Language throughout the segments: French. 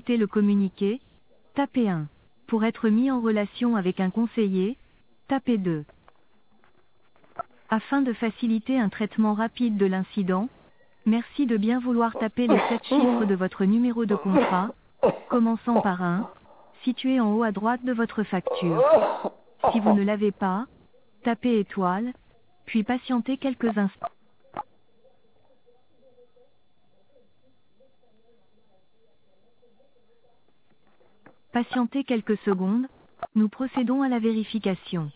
écouter le communiqué, tapez 1. Pour être mis en relation avec un conseiller, tapez 2. Afin de faciliter un traitement rapide de l'incident, merci de bien vouloir taper les 7 chiffres de votre numéro de contrat, commençant par 1, situé en haut à droite de votre facture. Si vous ne l'avez pas, tapez étoile, puis patientez quelques instants. Patientez quelques secondes, nous procédons à la vérification.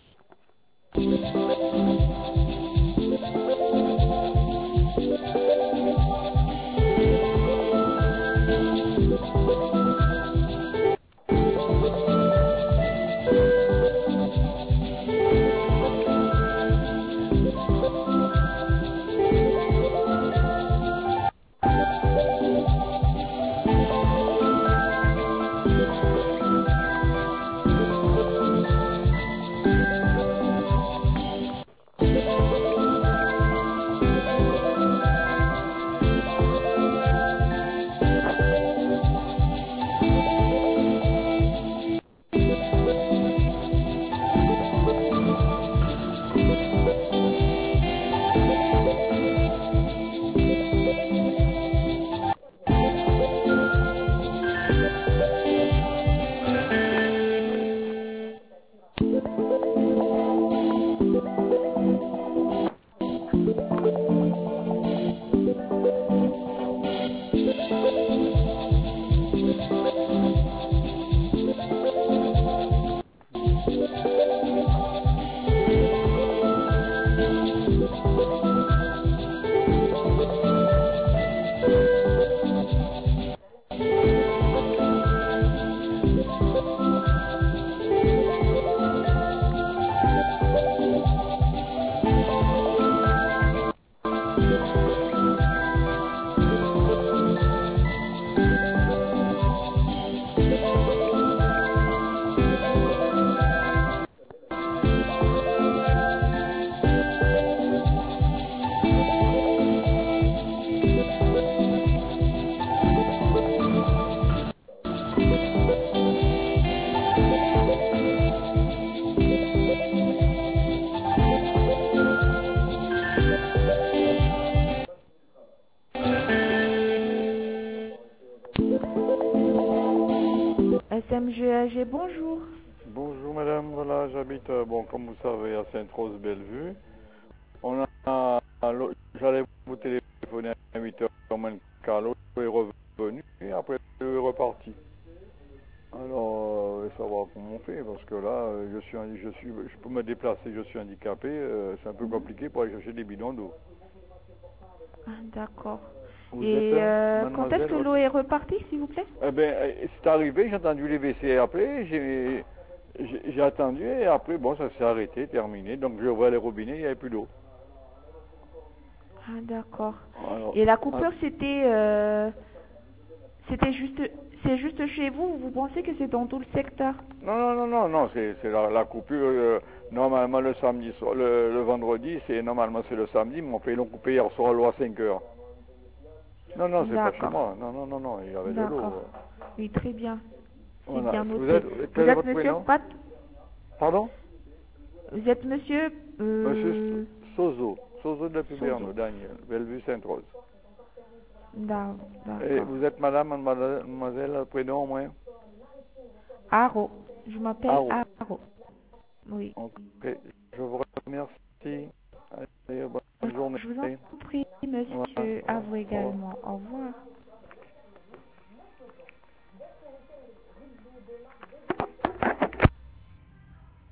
SMGAG, bonjour. Bonjour madame, voilà, j'habite, comme vous savez, à Sainte-Rose-Bellevue. J'allais vous téléphoner à 8h, moins le Carlo est revenu et après il est reparti. Alors, je vais savoir comment on fait, parce que là, je peux me déplacer, je suis handicapé, c'est un peu compliqué pour aller chercher des bidons d'eau. Ah, d'accord. Vous Et êtes, quand est-ce que l'eau est repartie, s'il vous plaît? Eh bien, c'est arrivé, j'ai entendu les WC appeler, j'ai attendu et après, bon, ça s'est arrêté, terminé. Donc, j'ai ouvert les robinets, il n'y avait plus d'eau. Ah, d'accord. Alors, Et la coupure, c'est juste chez vous ou vous pensez que c'est dans tout le secteur? non, c'est la coupure, normalement le samedi, le vendredi, normalement c'est le samedi, mais ils l'ont coupé hier soir à l'eau à 5 heures. Non, c'est pas chez moi, non, il y avait de l'eau. D'accord. Oui, très bien. C'est Voilà. bien Vous noté. êtes, Vous quel est êtes votre monsieur prénom? Pat? Pardon? Vous êtes monsieur Monsieur Sozo de Puberno, Sozo. Daniel, Bellevue Sainte-Rose. Et D'accord. vous êtes madame, mademoiselle, prénom au moins? Aro. Je m'appelle Aro. Aro. Oui. Ok, je vous remercie. Allez, bonne journée. Je vous en prie, monsieur. Voilà. À vous également. Au revoir.